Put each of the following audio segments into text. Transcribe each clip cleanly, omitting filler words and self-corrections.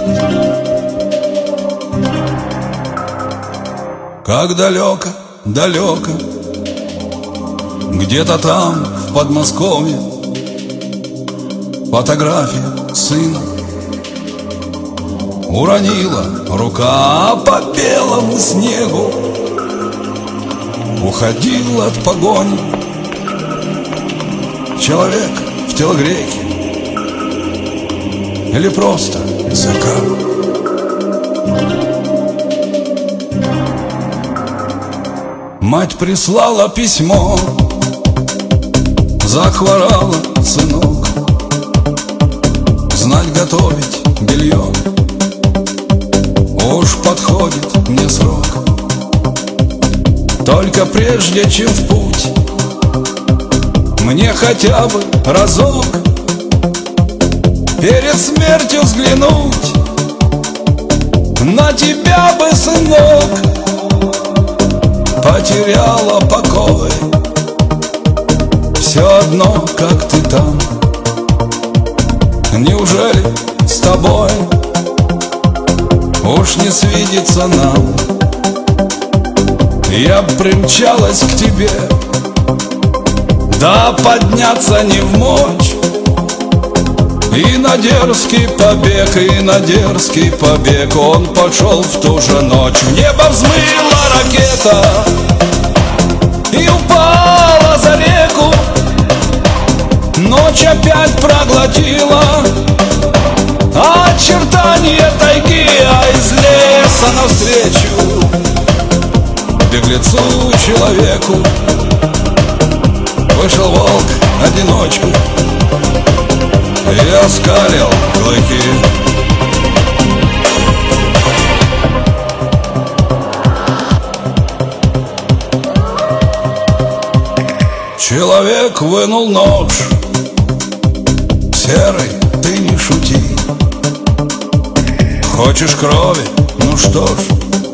Как далеко, далеко, где-то там, в Подмосковье, фотография сына уронила рука по белому снегу. Уходил от погони человек в телогрейке или просто ЗК. Мать прислала письмо, захворала, сынок, знать готовить белье, уж подходит мне срок. Только прежде чем в путь, мне хотя бы разок перед смертью взглянуть на тебя бы, сынок. Потеряла покой, все одно, как ты там. Неужели с тобой уж не свидится нам? Я примчалась к тебе, да подняться не вмочь. И на дерзкий побег, и на дерзкий побег он пошел в ту же ночь. В небо взмыла ракета и упала за реку. Ночь опять проглотила очертания тайги, а из леса навстречу беглецу человеку вышел волк-одиночка и оскалил клыки. Человек вынул нож. Серый, ты не шути. Хочешь крови? Ну что ж,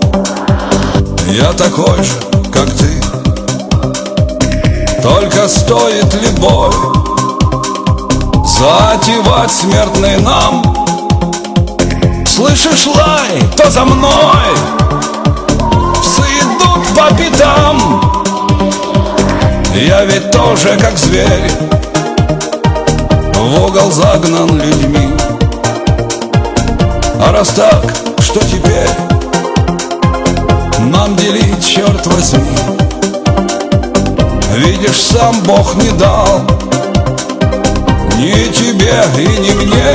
я такой же, как ты. Только стоит ли бой затевать смертный нам? Слышишь лай, то за мной псы идут по пятам. Я ведь тоже как зверь, в угол загнан людьми. А раз так, что теперь нам делить, черт возьми? Видишь, сам Бог не дал ни тебе и ни мне.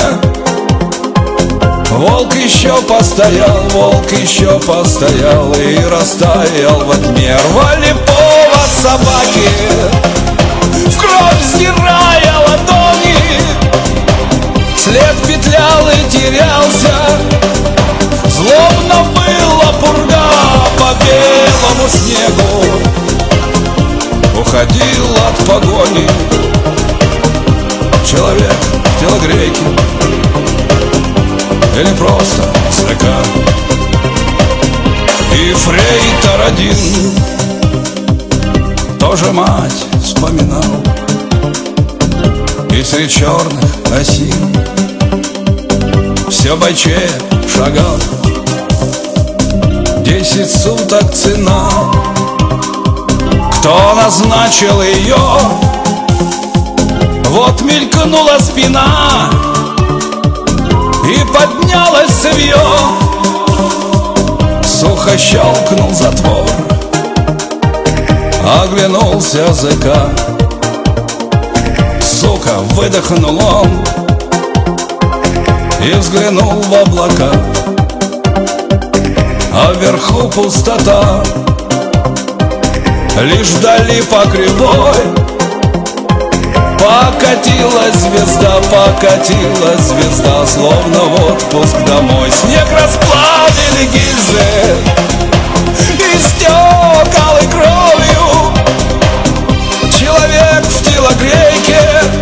Волк еще постоял, волк еще постоял и растаял во тьме. Рвали повод собаки, в кровь сдирая ладони. След петлял и терялся, злобно была пурга по белому снегу. Уходил от погони человек в телогрейке или просто ЗК. И фрейтор один тоже мать вспоминал. И среди черных осин все бойчее шагал. 10 суток цена. Кто назначил ее? Вот мелькнула спина и поднялось цевье. Сухо щелкнул затвор, оглянулся ЗК. Сука, выдохнул он и взглянул в облака. А вверху пустота, лишь вдали по кривой покатилась звезда, словно в отпуск домой. Снег расплавили гильзы, истек алой кровью. Человек в телогрейке,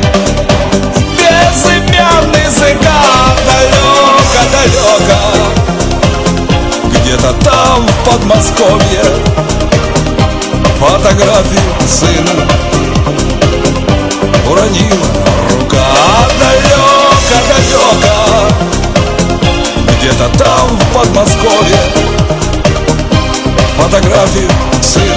безымянный ЗК. Далеко-далеко, где-то там в Подмосковье, фотографию сына уронила рука. Далеко-далеко, где Подмосковье. Фотографии сына